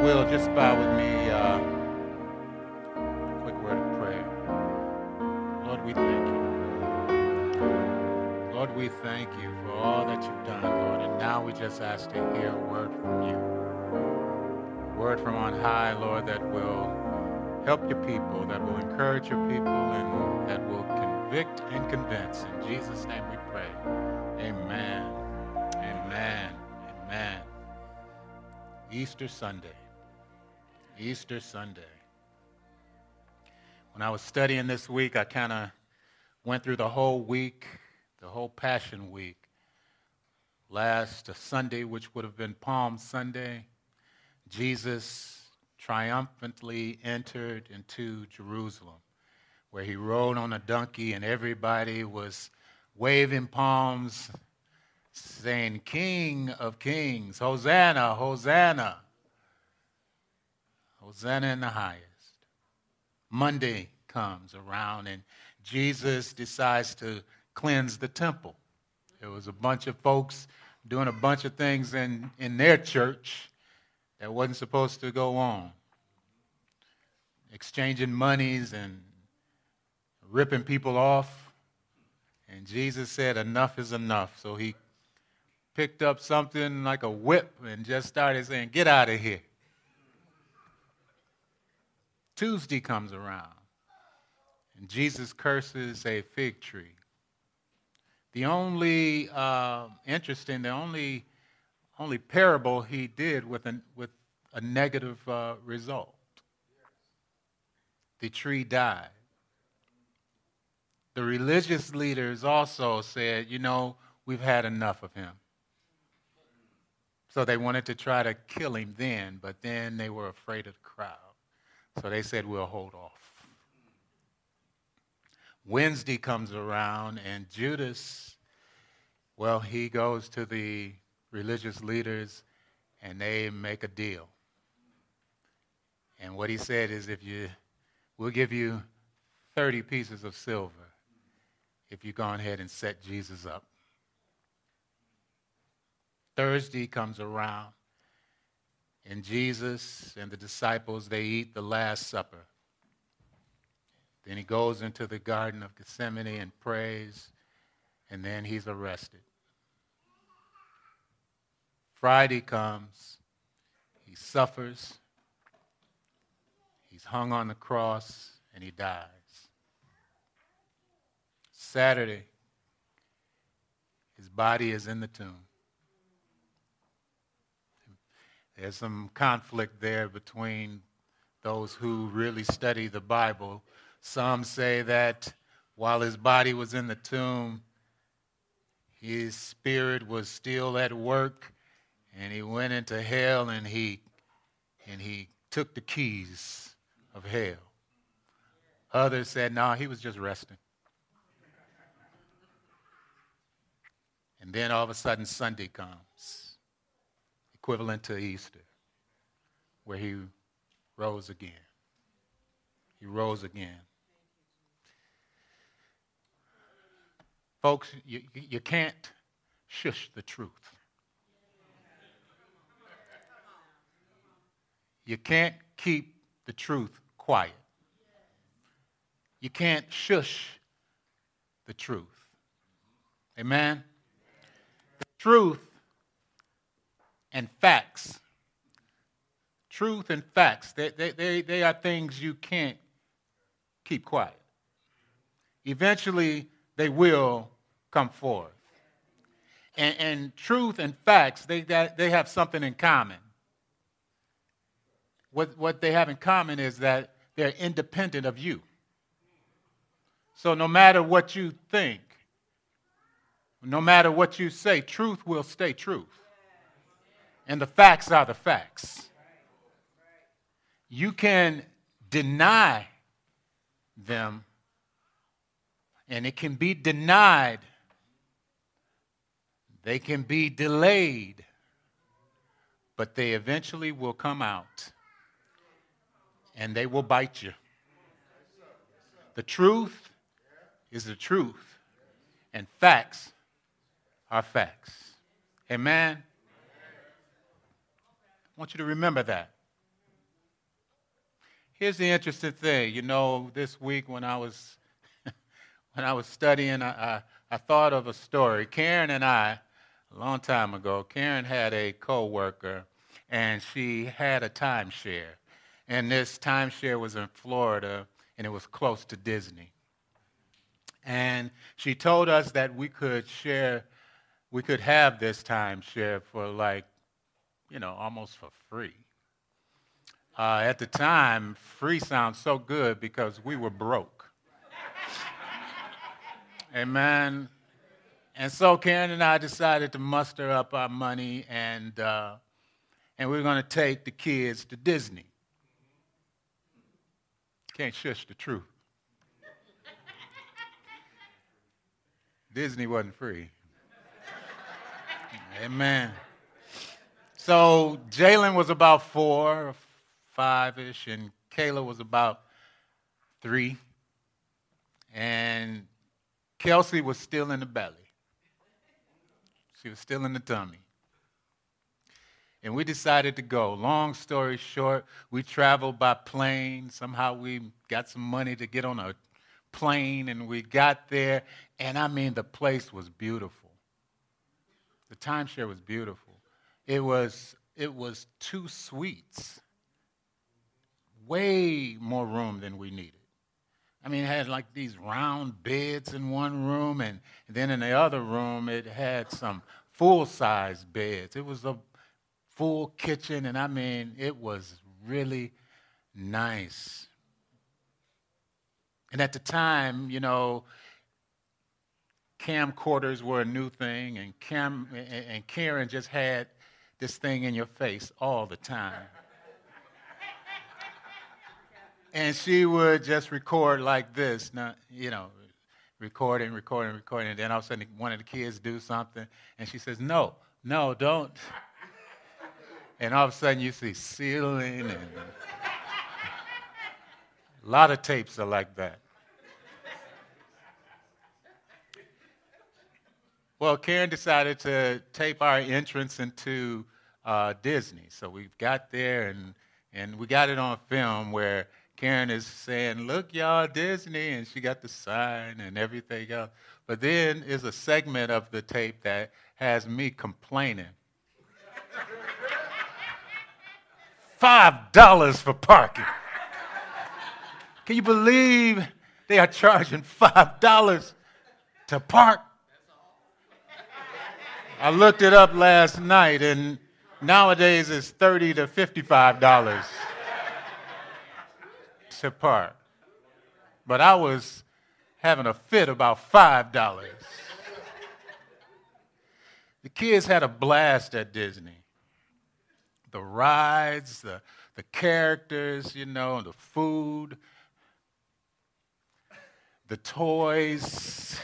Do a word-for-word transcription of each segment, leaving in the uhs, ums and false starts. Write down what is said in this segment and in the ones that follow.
will, just bow with me. Uh, quick word of prayer. Lord, we thank you. Lord, we thank you for all that you've done, Lord. And now we just ask to hear a word from you. A word from on high, Lord, that will help your people, that will encourage your people, and that will convict and convince. In Jesus' name we pray. Amen. Amen. Amen. Easter Sunday. Easter Sunday. When I was studying this week, I kind of went through the whole week, the whole Passion Week. Last Sunday, which would have been Palm Sunday, Jesus triumphantly entered into Jerusalem, where he rode on a donkey and everybody was waving palms, saying, "King of Kings, Hosanna, Hosanna, Hosanna in the highest." Monday comes around and Jesus decides to cleanse the temple. There was a bunch of folks doing a bunch of things in, in their church that wasn't supposed to go on. Exchanging monies and ripping people off. And Jesus said, enough is enough. So he picked up something like a whip and just started saying, "Get out of here." Tuesday comes around, and Jesus curses a fig tree. The only uh, interesting, the only only parable he did with an with a negative uh, result. The tree died. The religious leaders also said, you know, we've had enough of him. So they wanted to try to kill him then, but then they were afraid of the crowd. So they said, we'll hold off. Wednesday comes around, and Judas, well, he goes to the religious leaders, and they make a deal. And what he said is, if you, we'll give you thirty pieces of silver if you go ahead and set Jesus up. Thursday comes around, and Jesus and the disciples, they eat the Last Supper. Then he goes into the Garden of Gethsemane and prays, and then he's arrested. Friday comes, he suffers, he's hung on the cross, and he dies. Saturday, his body is in the tomb. There's some conflict there between those who really study the Bible. Some say that while his body was in the tomb, his spirit was still at work, and he went into hell, and he and he took the keys of hell. Others said, no, he was just resting. And then all of a sudden Sunday comes, equivalent to Easter, where he rose again. He rose again. Folks, you, you can't shush the truth. You can't keep the truth quiet. You can't shush the truth. Amen? The truth and facts. Truth and facts, they, they, they, they are things you can't keep quiet. Eventually, they will come forth. And, and truth and facts, they, they have something in common. What, what they have in common is that they're independent of you. So no matter what you think, no matter what you say, truth will stay truth. And the facts are the facts. You can deny them, and it can be denied. They can be delayed, but they eventually will come out, and they will bite you. The truth is the truth, and facts are facts. Amen? I want you to remember that. Here's the interesting thing. You know, this week when I was when I was studying, I, I, I thought of a story. Karen and I, a long time ago, Karen had a coworker, and she had a timeshare. And this timeshare was in Florida, and it was close to Disney. And she told us that we could share, we could have this timeshare for like, you know, almost for free. Uh, at the time, free sounds so good because we were broke. Amen. And so Karen and I decided to muster up our money, and uh, and we were going to take the kids to Disney. Can't shush the truth. Disney wasn't free. Amen. So Jalen was about four, five-ish, and Kayla was about three. And Kelsey was still in the belly. She was still in the tummy. And we decided to go. Long story short, we traveled by plane. Somehow we got some money to get on a plane, and we got there. And I mean, the place was beautiful. The timeshare was beautiful. It was, it was two suites. Way more room than we needed. I mean, it had like these round beds in one room, and then in the other room, it had some full-size beds. It was a full kitchen, and I mean, it was really nice. And at the time, you know, camcorders were a new thing, and Cam and Karen just had this thing in your face all the time. And she would just record like this, now, you know, recording, recording, recording. And then all of a sudden, one of the kids do something, and she says, no, no, don't. And all of a sudden, you see ceiling, and a lot of tapes are like that. Well, Karen decided to tape our entrance into uh, Disney. So we got there, and, and we got it on film where Karen is saying, look, y'all, Disney, and she got the sign and everything else. But then is a segment of the tape that has me complaining. Five dollars for parking. Can you believe they are charging five dollars to park? I looked it up last night, and nowadays it's thirty to fifty-five dollars. To park. But I was having a fit about five dollars. The kids had a blast at Disney. The rides, the, the characters, you know, the food, the toys.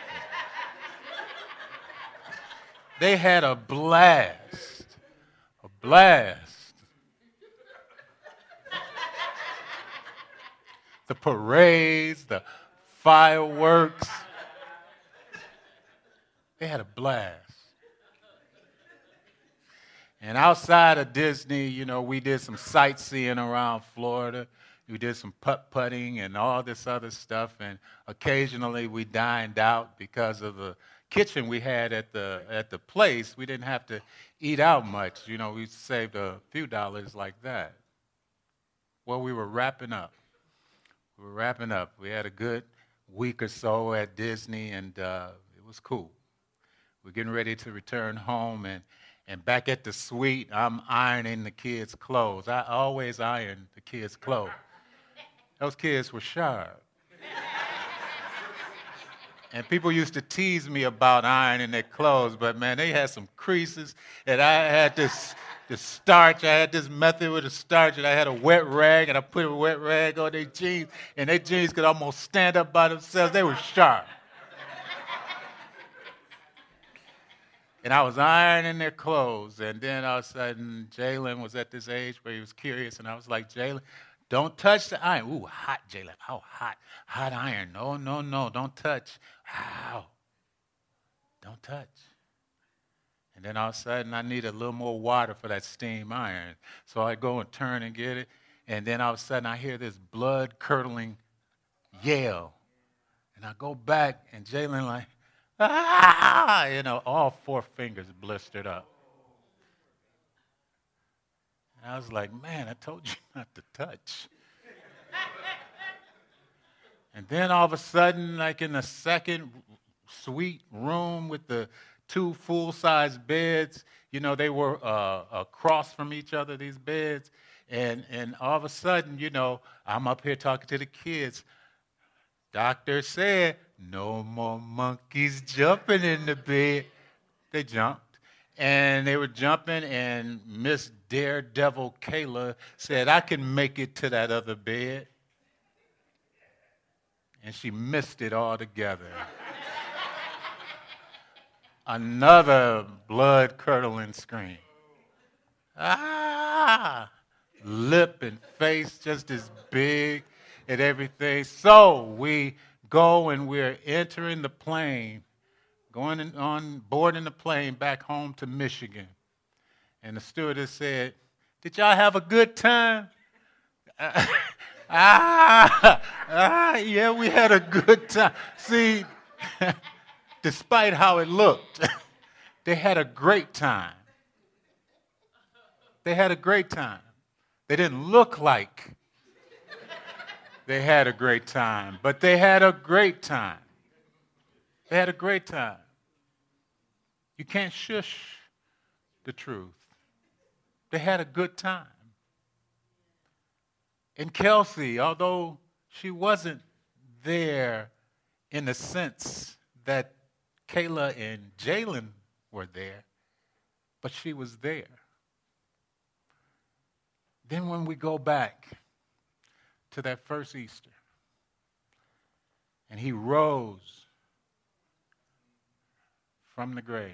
They had a blast. A blast. The parades, the fireworks. They had a blast. And outside of Disney, you know, we did some sightseeing around Florida. We did some putt-putting and all this other stuff. And occasionally we dined out because of the kitchen we had at the at the place. We didn't have to eat out much. You know, we saved a few dollars like that. Well, we were wrapping up. We were wrapping up. We had a good week or so at Disney, and uh, it was cool. We're getting ready to return home, and, and back at the suite, I'm ironing the kids' clothes. I always iron the kids' clothes. Those kids were sharp. And people used to tease me about ironing their clothes, but, man, they had some creases, and I had this... The starch, I had this method with the starch, and I had a wet rag, and I put a wet rag on their jeans, and their jeans could almost stand up by themselves. They were sharp. And I was ironing their clothes, and then all of a sudden, Jalen was at this age where he was curious, and I was like, Jalen, don't touch the iron. Ooh, hot, Jalen. Oh, hot. Hot iron. No, no, no, don't touch. Ow. Don't touch. And then all of a sudden, I need a little more water for that steam iron. So I go and turn and get it. And then all of a sudden I hear this blood-curdling yell. And I go back and Jalen like, ah, you know, all four fingers blistered up. And I was like, man, I told you not to touch. And then all of a sudden, like in the second suite room with the two full-size beds, you know, they were uh, across from each other, these beds. And, and all of a sudden, you know, I'm up here talking to the kids. Doctor said, no more monkeys jumping in the bed. They jumped. And they were jumping, and Miss Daredevil Kayla said, I can make it to that other bed. And she missed it altogether. Another blood-curdling scream. Ah! Lip and face just as big and everything. So we go and we're entering the plane, going in, on boarding the plane back home to Michigan. And the stewardess said, did y'all have a good time? Ah, ah, yeah, we had a good time. See, despite how it looked, they had a great time. They had a great time. They didn't look like they had a great time, but they had a great time. They had a great time. You can't shush the truth. They had a good time. And Kelsey, although she wasn't there in the sense that Kayla and Jalen were there, but she was there. Then when we go back to that first Easter, and he rose from the grave,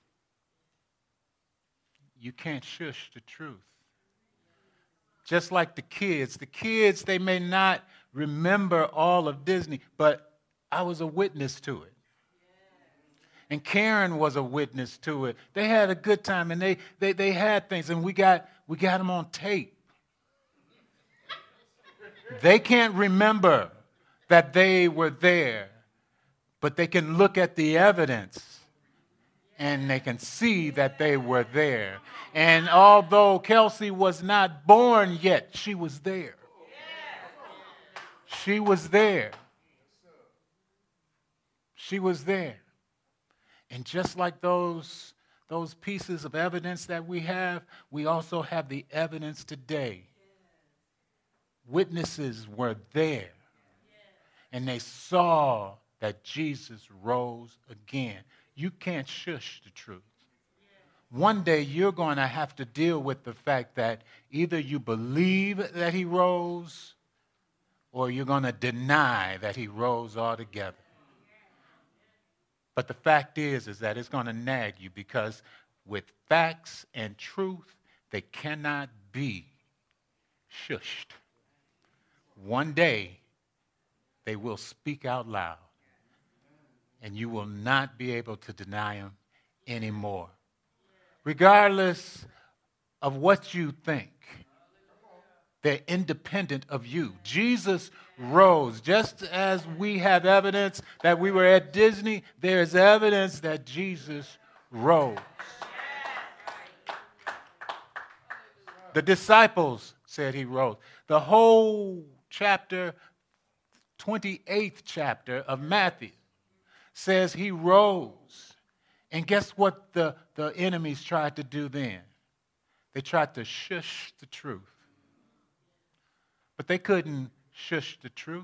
you can't shush the truth. Just like the kids. The kids, they may not remember all of Disney, but I was a witness to it. And Karen was a witness to it. They had a good time, and they they, they had things, and we got we got them on tape. They can't remember that they were there, but they can look at the evidence and they can see that they were there. And although Kelsey was not born yet, she was there. She was there. She was there. And just like those, those pieces of evidence that we have, we also have the evidence today. Witnesses were there, and they saw that Jesus rose again. You can't shush the truth. One day you're going to have to deal with the fact that either you believe that he rose or you're going to deny that he rose altogether. But the fact is, is that it's going to nag you because with facts and truth, they cannot be shushed. One day, they will speak out loud, and you will not be able to deny them anymore. Regardless of what you think, they're independent of you. Jesus rose. Just as we have evidence that we were at Disney, there is evidence that Jesus rose. The disciples said he rose. The whole chapter, twenty-eighth chapter of Matthew says he rose. And guess what the, the enemies tried to do then? They tried to shush the truth. But they couldn't shush the truth.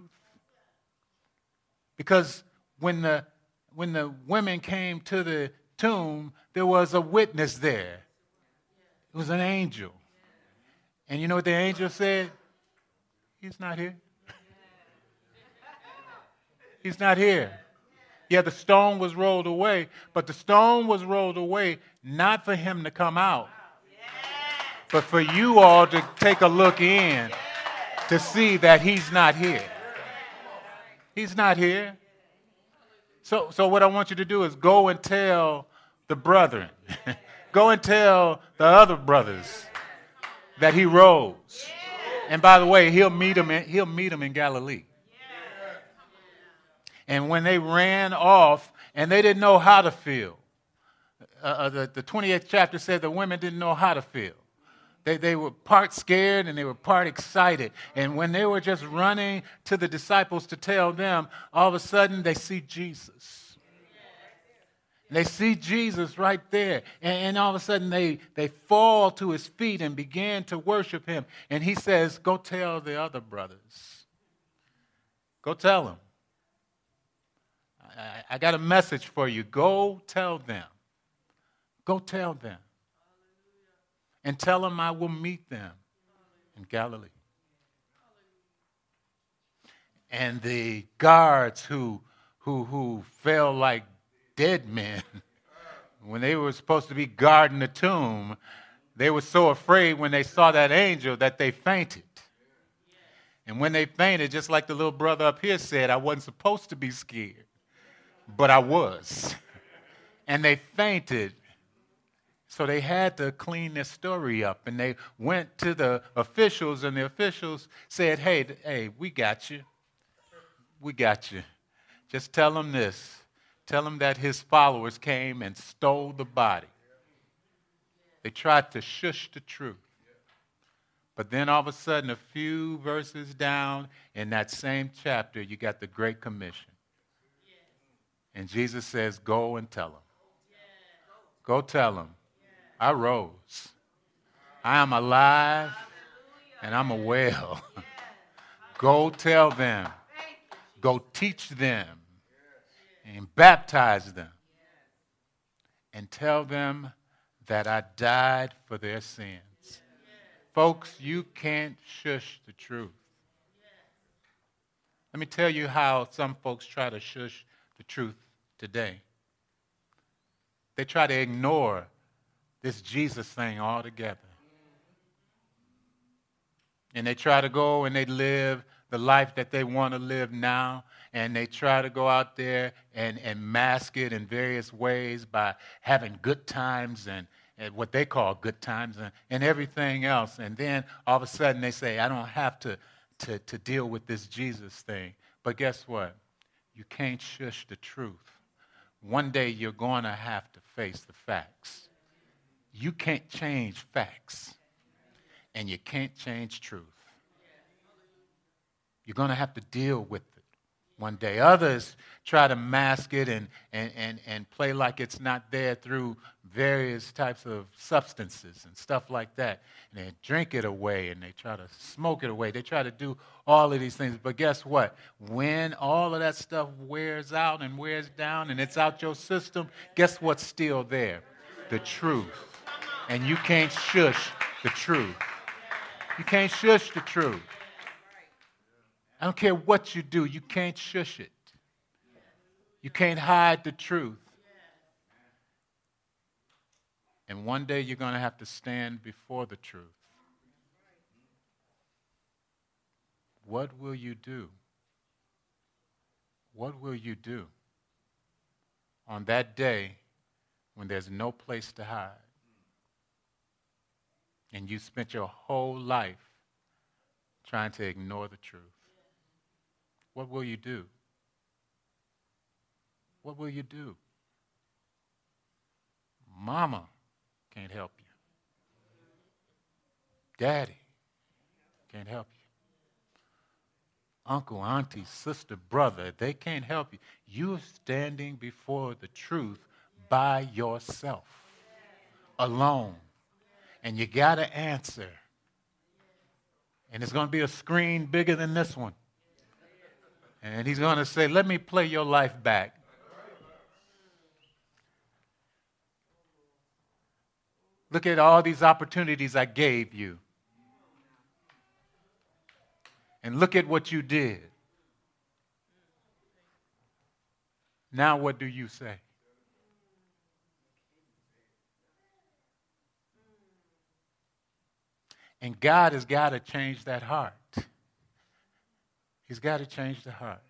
Because when the, when the women came to the tomb, there was a witness there. It was an angel. And you know what the angel said? He's not here. He's not here. Yeah, the stone was rolled away, but the stone was rolled away not for him to come out, but for you all to take a look in to see that he's not here. He's not here. So, so what I want you to do is go and tell the brethren, go and tell the other brothers that he rose. And by the way, he'll meet them in, he'll meet them in Galilee. And when they ran off, and they didn't know how to feel, uh, the, the twenty-eighth chapter said the women didn't know how to feel. They, they were part scared and they were part excited. And when they were just running to the disciples to tell them, all of a sudden they see Jesus. And they see Jesus right there. And, and all of a sudden they, they fall to his feet and begin to worship him. And he says, go tell the other brothers. Go tell them. I, I got a message for you. Go tell them. Go tell them. And tell them I will meet them in Galilee. And the guards who, who, who fell like dead men when they were supposed to be guarding the tomb, they were so afraid when they saw that angel that they fainted. And when they fainted, just like the little brother up here said, I wasn't supposed to be scared, but I was. And they fainted. So they had to clean their story up, and they went to the officials, and the officials said, hey, hey, we got you. We got you. Just tell them this. Tell them that his followers came and stole the body. They tried to shush the truth. But then all of a sudden, a few verses down in that same chapter, you got the Great Commission. And Jesus says, go and tell them. Go tell them. I rose. I am alive and I'm a well. Go tell them. Go teach them and baptize them. And tell them that I died for their sins. Folks, you can't shush the truth. Let me tell you how some folks try to shush the truth today. They try to ignore this Jesus thing altogether. And they try to go and they live the life that they want to live now. And they try to go out there and, and mask it in various ways by having good times and, and what they call good times and, and everything else. And then all of a sudden they say, I don't have to, to, to deal with this Jesus thing. But guess what? You can't shush the truth. One day you're going to have to face the facts. You can't change facts, and you can't change truth. You're going to have to deal with it one day. Others try to mask it and, and, and, and play like it's not there through various types of substances and stuff like that. And they drink it away, and they try to smoke it away. They try to do all of these things. But guess what? When all of that stuff wears out and wears down and it's out your system, guess what's still there? The truth. And you can't shush the truth. You can't shush the truth. I don't care what you do, you can't shush it. You can't hide the truth. And one day you're going to have to stand before the truth. What will you do? What will you do on that day when there's no place to hide? And you spent your whole life trying to ignore the truth. What will you do? What will you do? Mama can't help you. Daddy can't help you. Uncle, auntie, sister, brother, they can't help you. You're standing before the truth by yourself, alone. And you got to answer. And it's going to be a screen bigger than this one. And he's going to say, let me play your life back. Look at all these opportunities I gave you. And look at what you did. Now what do you say? And God has got to change that heart. He's got to change the heart.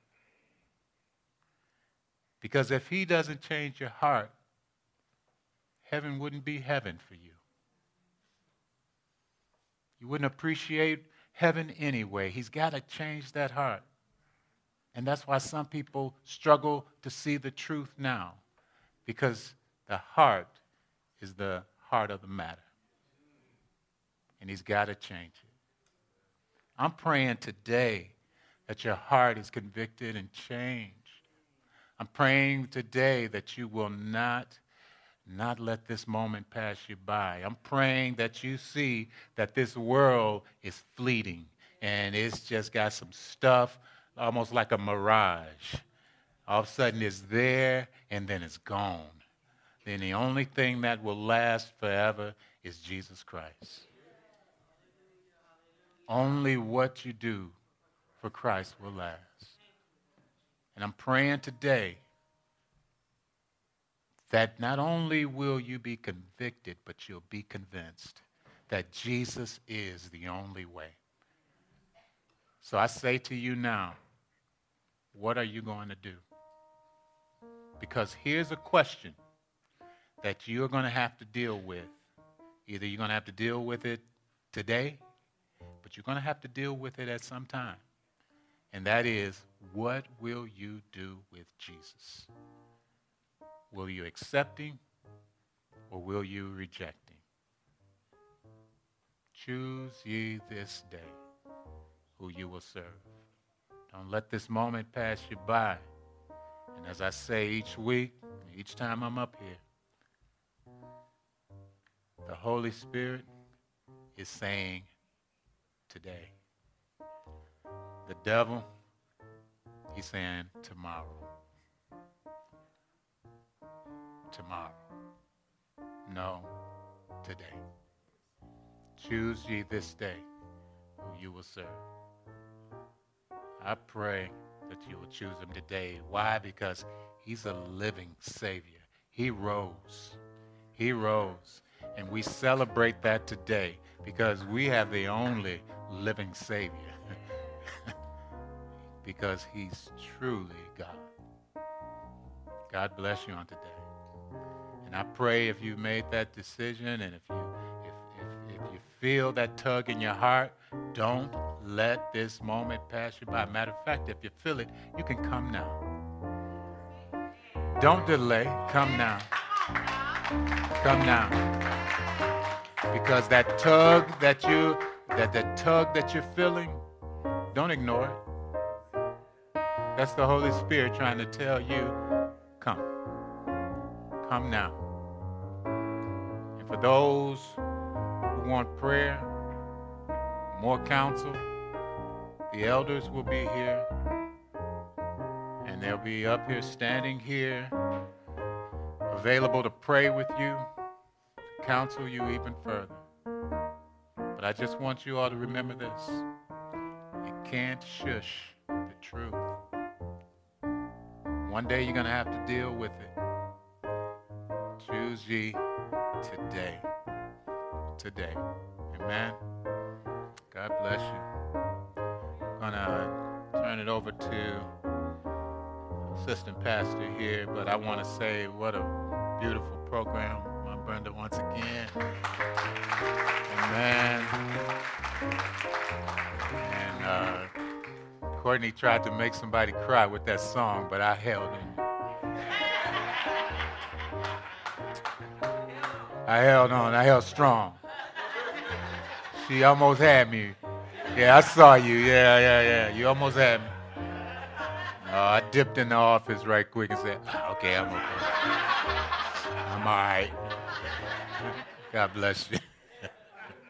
Because if he doesn't change your heart, heaven wouldn't be heaven for you. You wouldn't appreciate heaven anyway. He's got to change that heart. And that's why some people struggle to see the truth now, because the heart is the heart of the matter. And he's got to change it. I'm praying today that your heart is convicted and changed. I'm praying today that you will not, not let this moment pass you by. I'm praying that you see that this world is fleeting and it's just got some stuff almost like a mirage. All of a sudden it's there and then it's gone. Then the only thing that will last forever is Jesus Christ. Only what you do for Christ will last. And I'm praying today that not only will you be convicted, but you'll be convinced that Jesus is the only way. So I say to you now, what are you going to do? Because here's a question that you're going to have to deal with. Either you're going to have to deal with it today, but you're going to have to deal with it at some time. And that is, what will you do with Jesus? Will you accept him or will you reject him? Choose ye this day who you will serve. Don't let this moment pass you by. And as I say each week, each time I'm up here, the Holy Spirit is saying today. The devil, he's saying tomorrow. Tomorrow. No, today. Choose ye this day who you will serve. I pray that you will choose him today. Why? Because he's a living Savior. He rose. He rose. And we celebrate that today because we have the only living Savior. Because he's truly God. God bless you on today. And I pray if you made that decision and if you if, if, if you feel that tug in your heart, don't let this moment pass you by. Matter of fact, if you feel it, you can come now. Don't delay. Come now. Come now. Because that tug that you that that tug that you're feeling, don't ignore it. That's the Holy Spirit trying to tell you, come. Come now. And for those who want prayer, more counsel, the elders will be here. And they'll be up here, standing here, available to pray with you, counsel you even further. But I just want you all to remember this. You can't shush the truth. One day you're going to have to deal with it. Choose ye today. Today. Amen. God bless you. I'm going to turn it over to assistant pastor here, but I want to say what a beautiful program, my Brenda, once again. Amen. And uh, Courtney tried to make somebody cry with that song, but I held it. I held on. I held strong. She almost had me. Yeah, I saw you. Yeah, yeah, yeah. You almost had me. Uh, I dipped in the office right quick and said, ah, okay, I'm okay. I'm all right. God bless you.